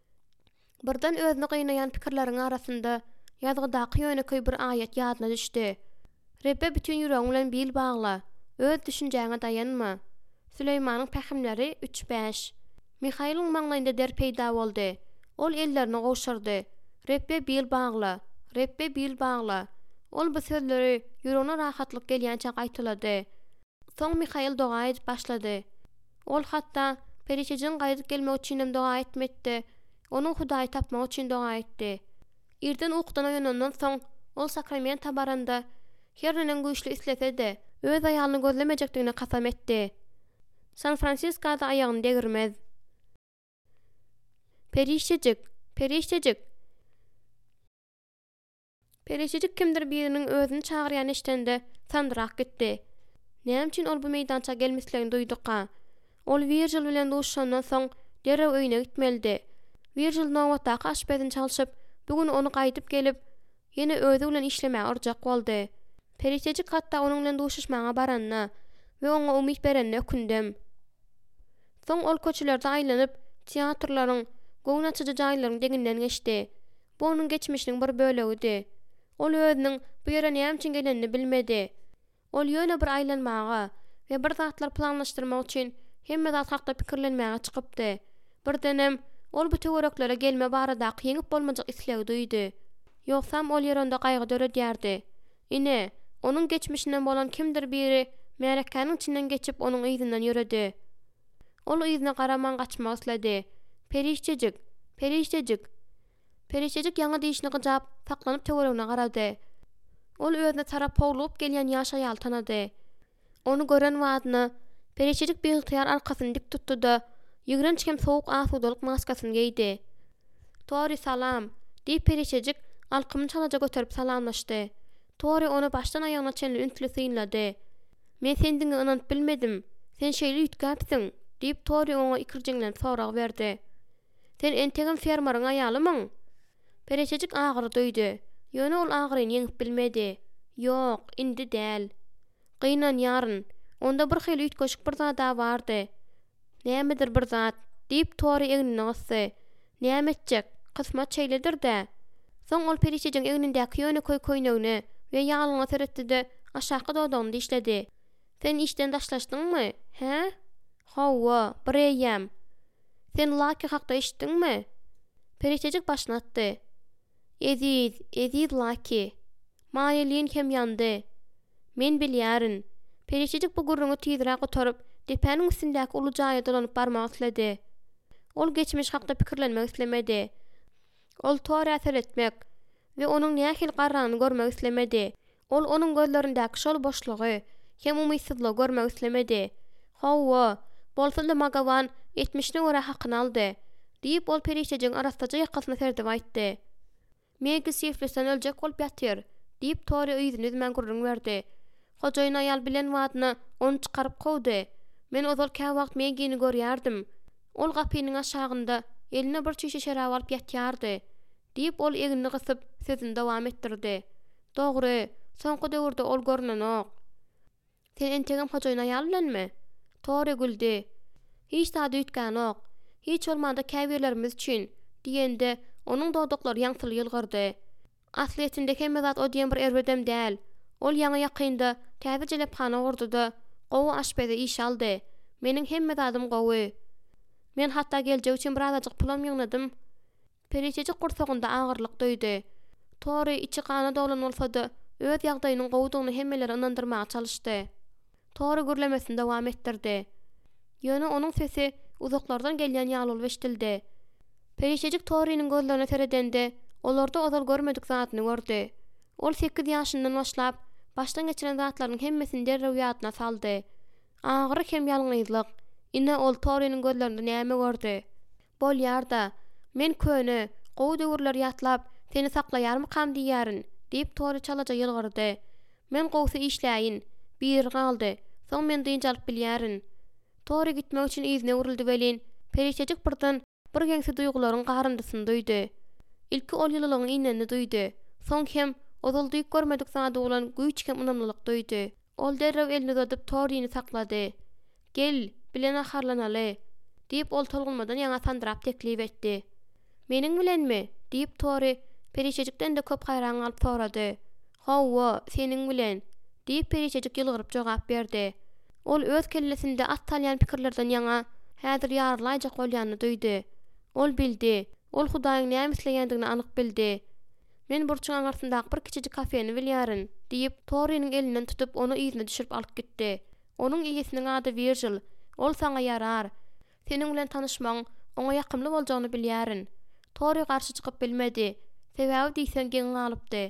Birden özüni gynnaýan pikirleriň arasynda ýazgydaky ýöneköý bir aýat ýadyna düşdi. Rebbe bütün ýüregiň bilen bil bagla, öz düşünjäňe dayanma. Süleýmanyň pähimleri üç beş. Mihail'in maňlaýynda der peýda boldy. Ol ellerini gowşurdy. Rebbe bil bagla, Rebbe bil bagla. Ol bu sözleri ýüregine rahatlyk gelýänçe aýtylady. Soň Mihail doga edip başlady. Ol hatda perişejiň gaýdyp gelmek üçin doga etmekdi. Onuň Hudaýy tapmak üçin doga etdi. Irden ukdan oýanandan soň ol sakrament tabaranda her nenen güýçli islese-de öz aýalyny gözlemejekdigine kasam etdi. San Fransisko'da aýagyny degirmez. Perişejik, perişejik. Perişejik kimdir biriniň özüni çagyrýan eşdende sandyrak gitdi. Näme üçin ol bu meýdança gelmesligini duýdukka? Ol Virgil bilen duşandan soň derew öýüne gitmeldi. Virgil nowatda aşbedin çalyşyp, bugün onu gaýdyp gelip, ýene özü bilen işlemäge urjak boldy. Perişejik hatda onuň bilen duşuşmaga baranna we oňa umyt berenine ökündüm. Soň ol köçelerde aýlanyp, teatrlaryň, goň açyjy jaýlaryň deginden geçdi. Bu onuň geçmişiniň bir bölegidi. Ol özüniň bu ýere näme üçin gelenini bilmedi. Ol ýöne bir aýlanmaga we bir zatlar planlaşdyrmak üçin hemme zat hakda pikirlenmäge çykypdy. Birdenem ol bu töwereklere gelme barada ýeňip bolmajak isleg duýdy. Ýoksam ol ýerinde gaýgy döredýärdi. Ine, onuň geçmişinden bolan kimdir biri Melekanyň içinden geçip onuň ýzynyň ýöredi. Ol ýzyna garaman gaçmak isledi. Perişejik, perişejik. Perişejik ýaňa diýişini gyjap, saklanyp töweregine garady. Ol özüne tarap poglup gelýän ýaş aýal tanady. Onu gören wadyny perişejik bir ýygytyar arkasyny dik tutdy da ýigrenç hem sowuk asudalyk maskasyny giydi. "Tori salam" diýip perişejik alkymyny çalaja göterip salamlaşdy. Tori onu başdan aýagyna çenli üntli syňlady. "Men sendiňe inanyp bilmedim. Sen şeýle ýitgäpsiň" diýip Tori oňa ikirjenglen sorag berdi. "Sen entegim fermaryň aýalymyň?" Perişejik agyry duýdy. Ýöne ol agyryny ýeňip bilmedi. "Ýok, indi däl. Gynan ýaryn. Onda bir hili ütköşük bir zat da bardy." "Nämedir bir zat?" diýip Tori egnini gysdy. "Näme etjek? Kysmat çeýledir-de." Soň ol perişejiň egnindäki ýöneköý köýnegini we ýalyňa seretdi-de aşaky dodagyny işledi. "Sen işden daşlaşdyňmy? He?" "Hawa, bireýem." "Sen Laki hakda işitdiňmi?" Perişejik başyny atdy. "Eziz, eziz Laki. Maýelin hem ýandy. Men bilýärin." Perişejik bu gurruňy tizrak oturup, depeniň üstündäki uly jaýa dolanyp barmak isledi. Ol geçmiş hakda pikirlenmek islemedi. Ol Tori äser etmek we onuň nähil garranyny görmek islemedi. Ol onuň gözlerindäki şol boşlugy hem umytsızlygy görmek islemedi. "Hawa, bolsa-da Magawan etmişine görä hakyny aldy" diýip ol perişejiň arastaja ýakasyna serdip aýtdy. "Megi siflesen öljek bolup ýatyr" diýip Tori öýüni üzmän gurrun berdi. Hojaýyn aýal bilen wadyny onu çykaryp gowdy. "Men ozal kä wagt Megini görýärdim. Ol gapynyň aşagynda eline bir şişe şarap alıp ýatýardy diýip ol egini gysyp sözüni dowam etdirdi. Dogry, soňky döwürde ol görnenok. Sen entegem hojaýyna ýalylanmy? Tory güldi. Hiç taýda üýtgänok. Hiç bolmanda käbirlerimiz üçin diýende onuň dogdoklary ýaňsyly ýylgyrdy. Asliyetinde hemme zat o diýen bir erbedem däl. Ol ýaňy ýakynda täze jelepxana gurdudy. Gowy aşpeze iş aldy. Meniň hemme zadym gowy. Men hatda geljek üçin bir azajyk pulam ýygnadım. Pereçejik gursagynda agyrlyk duýdy. Tory içi gana dolan bolsady, öz ýagdaýynyň gowdugyny hemmeleri ynandyrmaga çalışdy. Tory gürlemesini dowam etdirdi. Ýöne onuň sesi uzaklardan gelýän ýaly eşdildi. Pereçejik Torynyň gözlerine teredende olarda ozal görmedik zatyny gördü. Ol sekiz ýaşyndan başlap başdan geçiren zatlaryň hemmesini derrew ýadyna saldy. Agyry hem ýalňyzlyk. Ine ol Torynyň gözlerinde näme gördü? Bolýarda, men köni, gowy döwürler ýatlap, seni saklaýarmy kam diýärin, diýip Tory çalaja ýylgyrdy. Men gowsy işläýin, bir galdy. Soň men diýjalyp bilýärin. Tory gitmek üçin izine urildi welin, pereçejik birden bir geňsi duýgularyň garyndysyny duýdy. Ilki ol ýylylygyň ineni duýdy. Soň hem ozal duýup görmedik zady bolan güýçkem ynamlylyk duýdy. Ol derrew elini uzatyp Toryny saklady. Gel, bilen aharlanaly, diýip ol tolgunmadan ýaňa sandyrap teklip etdi. Meniň bilenmi? diýip Tory pereçejikden de köp haýran alyp sorady. Hawa, seniň bilen, diýip pereçejik ýylgyryp jogap berdi. Ol öz kellesinde at talýan pikirlerden ýaňa häzir ýarlaýjak bolýany duýdy. Ol bildi, ol Hudaýyň näme isleýändigini anyk bildi. Men burçuň aňarsyndaky bir kiçijik kafeni bilýärin, diýip Torynyň elinden tutup onu ýyzyna düşürip alyp gitdi. Onuň iýesiniň ady Virgil. Ol saňa ýarar. Seniň bilen tanışmaň oňa ýakymly boljagyny bilýärin. Tory garşy çykyp bilmedi. Sebäbi diýsen geň alypdy.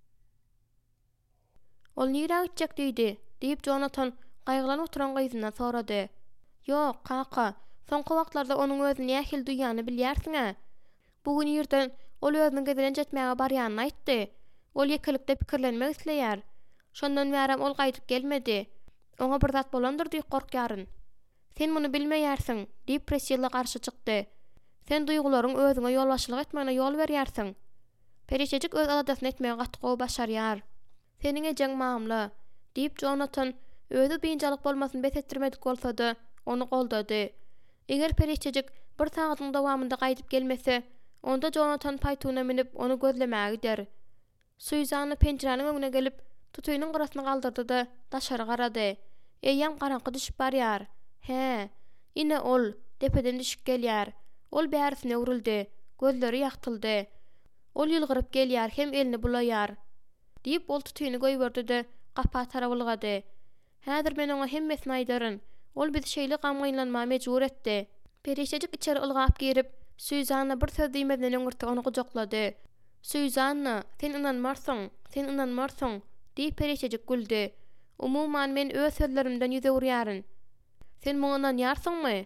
Ol nirä gitjek diýdi, diýip Jonathan gaýgylanyp oturan gyzyna sorady. Ýok, kaka, soňky wagtlarda onuň özüni nähil duýýany bilýärsiň-a? Bugün ýerden ol özüniň gezilen jetmäge barýanyny aýtdy. Ol ýekelikde pikirlenmek isleýär. Şondan bäram ol gaýdyp gelmedi. Oňa bir zat bolandyr diýip gorkýaryn. Sen muny bilmeýärsiň, diýip Priscilla garşy çykdy. Sen duýgularyň özüňe ýolbaşçylyk etmegine ýol berýärsiň. Pereçejik öz adadasyny etmege gatlyk başarýar. Seniň ejeň mamly, diýip Jonathan özü beýinjalyk bolmasyny besetdirmedik bolsady, onu goldady. Eger Pereçejik bir sagatyň dowamynda gaýdyp gelmese, onda Jonathan paýtugyna minip onu gözlemäge gider. Suýzany pençireniň öňüne gelip tutuýunyň garasyna galdyrdy-da daşary garady. Eýýam garaňky düşüp barýar. He, ine ol depeden düşüp gelýär. Ol bärisine urildi, gözleri ýaktyldy. Ol ýylgyryp gelýär hem elini bulaýar. Diýip ol tutuýuny goýberdi-de gapa tarawylgady. Häzir men oňa hemmesini aýdaryn. Ol bizi şeýle gamgaýlanma mejbur etdi. Pereçejik içeri ylgap girip, Suýzana bir söz diýmeden öňürti onu gujaklady. Suýzana, sen inanmarsyň, sen inanmarsyň, diýip Pereçejik güldi. Umumyň men öz sözlerimden ýüze urýaryn. Sen muňa inanýarsyňmy?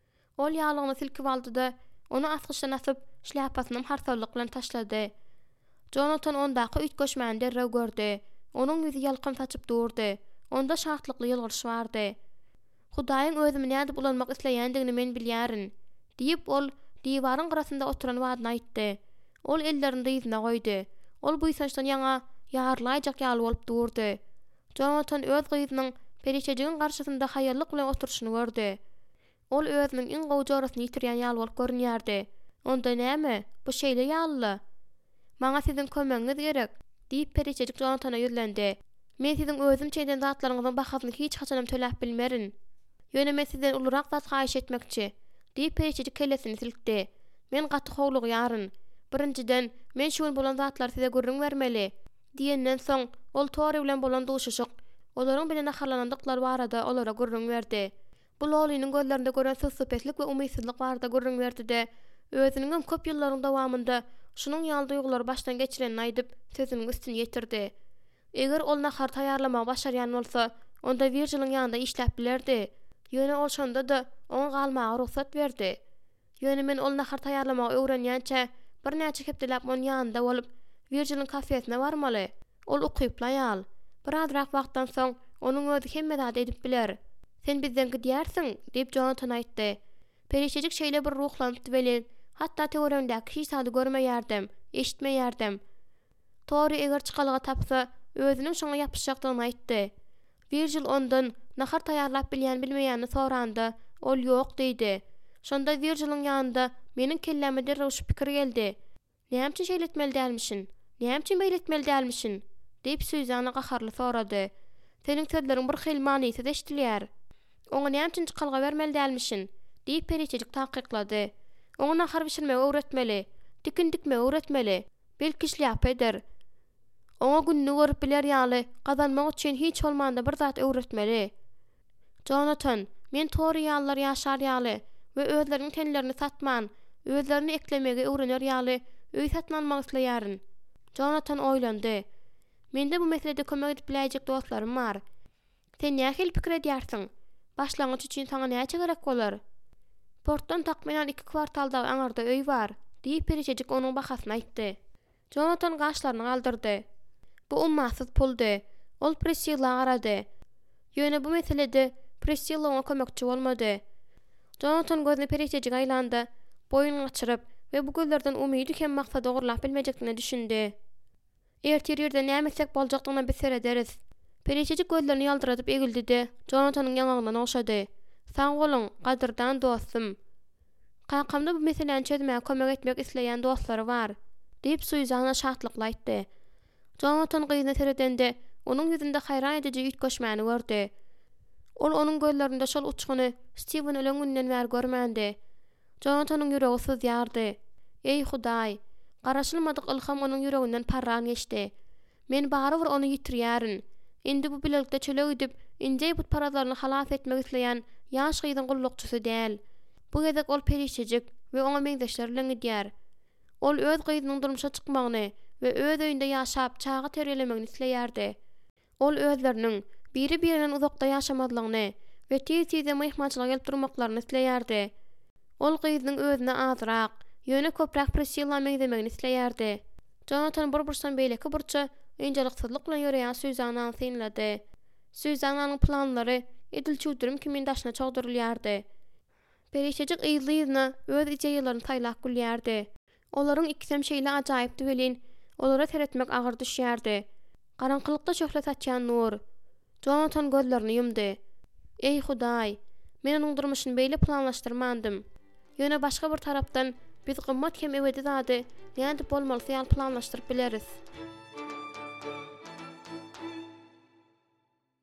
Ol ýalygyny silkip aldy-da, onu asgyçdan asyp şläpasynyň harsawlyk bilen taşlady. Jonathan ondaky üýt göçmäni derrew gördü. Onuň ýüzi ýalkyn saçyp durdy. Onda şahlykly ýylgyryş bardy. Hudaýyň özümi näde bulanmak isleýändigini men bilýärin, diýip ol diýwaryň garasynda oturan wadyny aýtdy. Ol ellerini ýyzyna goýdy. Ol bu ýsançdan ýaňa ýarlaýjak ýaly bolup durdy. Jonathan öz gyzynyň Pereçejigiň garşysynda haýallyk bilen oturşyny gördü. Ol özüniň iň gowy jorasyny ýitirýän ýaly bolup görünýärdi. Onda näme? Bu şeýle ýaly. Maňa siziň kömegiňiz gerek, diýip Pereçejik Jonathana ýüzlendi. Men siziň özüm çeýden zatlaryňyzyň bahasyny hiç haçanam töläp bilmerin. Ýöne men sizden ulurak zat gaýş etmekçi, diýip Pereçejik kellesini silkdi. Men gaty howlugýaryn. Birinciden, men şuň bolan zatlar size görüň bermeli. Diýenden soň, ol Tory bilen bolan duşuşyk, olaryň bilen aharlanandyklary barada olara görüň berdi. Bu Lolinyň gözlerinde gören söhbetlik we umytsızlyk barada görüň berdi-de, özüniň köp ýyllaryň dowamynda şunyň ýaly duýgulary başdan geçirenini aýdyp, sözüniň üstüne ýetirdi. Eger ol nahar taýýarlamagy başarýan bolsa, onda Virgiliň ýanynda işläp bilerdi. Ýöne ol şonda da oňa galmaga ruhsat berdi. Ýöne men ol nahar taýýarlamagy öwrenýänçe bir näçe hepdelap onuň ýanynda bolup Virgiliň kafesine barmaly. Ol ukyplaýal. Bir azrak wagtdan soň onuň özü hemme zat edip biler. Sen bizden gidýärsiň, diýip Jonathan aýtdy. Pereçejik şeýle bir ruhlanıp welin, Hatta töwerendäki şiýsady görmeýärdim, eşitmeýärdim. Tory eger çykalyga tapsa, özüniň şoňa ýapyşjakdygyny aýtdy. Bir ýyl ondan nahar taýýarlap bilýän bilmeýänini sorandy, ol ýok diýdi. Şonda bir ýylyň ýanynda meniň kelleme derrew şu pikir geldi. Näme üçin şeýletmeli dälmişin? Näme üçin beýletmeli dälmişin? Diýip Süýzana gaharly sorady. Seniň sözleriň bir hil manysyz eşdilýär. Oňa näme üçin çykalyga bermeli dälmişin? Diýip periçejik takyklady. Oňa nahar bişirmek öwretmeli, dikin dikmek öwretmeli. Belki şlyapa eder. Oňa günni görüp biler ýaly gazanmak üçin hiç bolmanda bir zat öwretmeli. Jonathan, men tory ýallar ýaşar ýaly we özleriniň tenlerini satman, özlerini eklemege öwrenýär ýaly öý satmanmak isleýärin. Jonathan oýlandy. Mende bu meselede kömek edip biläjek dostlarym bar. Sen nähil pikir edýärsiň? Başlangyç üçin saňa näçe gerek bolar? Portdan takminan iki kwartalda aňarda öý bar, diýip periçejik onuň bahasyny aýtdy. Jonathan gaşlaryny galdyrdy. Bu ummasyz puldy. Ol Priscilla arady. Ýöne bu meselede Priscilla oňa kömekçi bolmady. Jonathan gözüni periçejik aýlandy, boýun gaçyryp we bu gözlerden umydy hem maksady gurlap bilmejekdigini düşündi. Ertirýerde näme etsek boljakdygyna biser ederiz. Periçejik gözlerini ýaldyratyp egildi-de Jonathanyň ýanagyndan oşady. Sag bolun, gadyrdan dostum. Qakamda bu meseleni çözmäge kömek etmek isleýän dostlary bar, diýip Süýzana şahtlyklap aýtdy. Jonathan gyzyny seredende onuň ýüzünde haýran edici üýt göçmäni gördi. Ol onuň gözlerinde şol uçgyny Steven ölen günden bäri görmändi. Jonathanyň ýüregi sızýardy. Ey Hudaý, garaşylmadyk ilham onuň ýüreginden parran geçdi. Men bary bir onu ýitirýärin. Indi bu bilelikde çöle gidip inje bu parazlaryny halas etmek isleýän ýaş gyzyň gullukçysy däl. Bu gezek ol periçejik we oňa meňzeşler bilen gidýär. Ol öz gyzynyň durmuşa çykmagyny we öz öýünde ýaşap çağa terlemegini isleýärdi. Ol özleriniň biri birinden uzakda ýaşamadlygyny we tez-teze mehmançylyga gelip durmaklaryny isleýärdi. Ol gyzynyň özüne azrak, ýöne köpräk Priscilla meňzemegini isleýärdi. Jonathan bir bursan beýleki burça enjeliksyzlyk bilen ýöreýän Süýzanyň synlady. Süýzanyň planlary edil çuwdurym kimin daşyna çogdurylýardy. Periçejik ýylyna öz ideýalaryny taýlap gülýärdi. Olaryň ikisem şeýle ajaýypdy welin, olara teretmek agyr düşýärdi. Garaňkylykda şöhret açýan nur. Jonathan gözlerini ýumdy. Ey Hudaý, men onuň durmuşyny beýle planlaşdyrmandym. Ýöne başga bir tarapdan biz gymmat hem ebedi zady, ýa-da bolmaly ýaly planlaşdyryp bileriz.